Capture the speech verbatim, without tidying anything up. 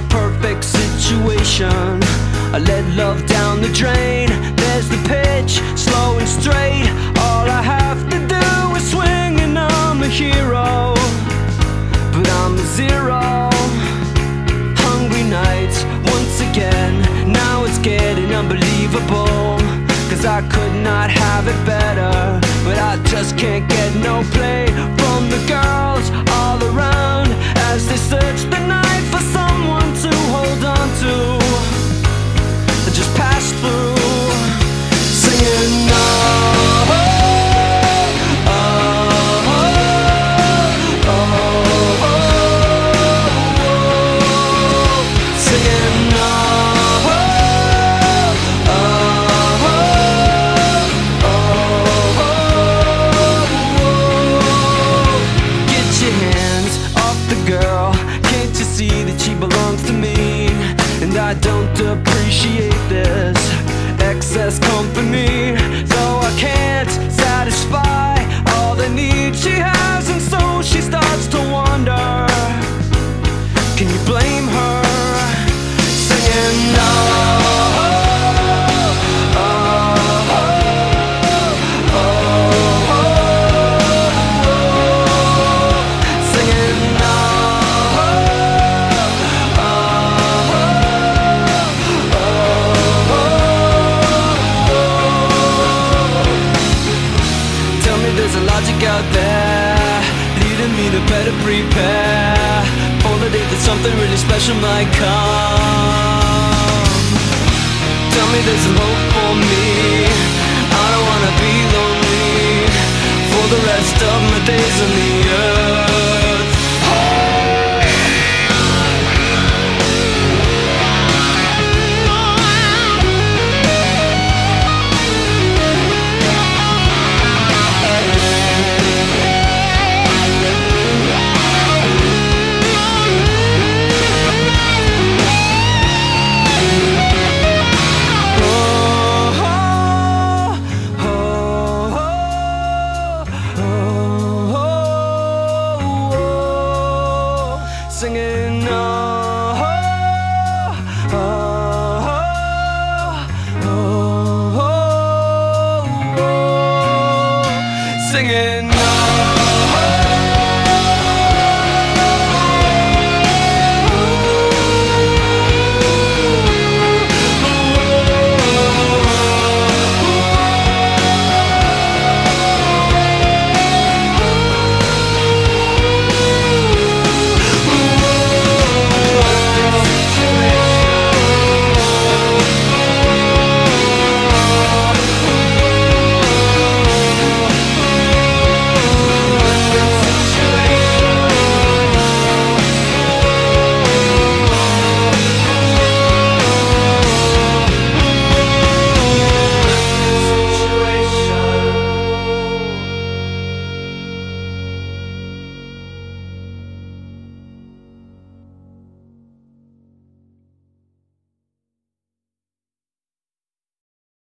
perfect situation. I let love down the drain. There's the pitch, slow and straight. All I have to do is swing and I'm a hero. But I'm a zero. Hungry nights, once again. Now it's getting unbelievable. Cause I could not have it better, but I just can't get no play from the girls all around as they search the night for someone to hold on to. I just pass through, singing no. I don't appreciate this excess company, so I can't satisfy all the needs she has, and so she starts to wonder. Can you blame her? Singing no. There's a logic out there leading me to better prepare for the day that something really special might come. Tell me there's some hope for me. I don't wanna be lonely for the rest of my days on the earth.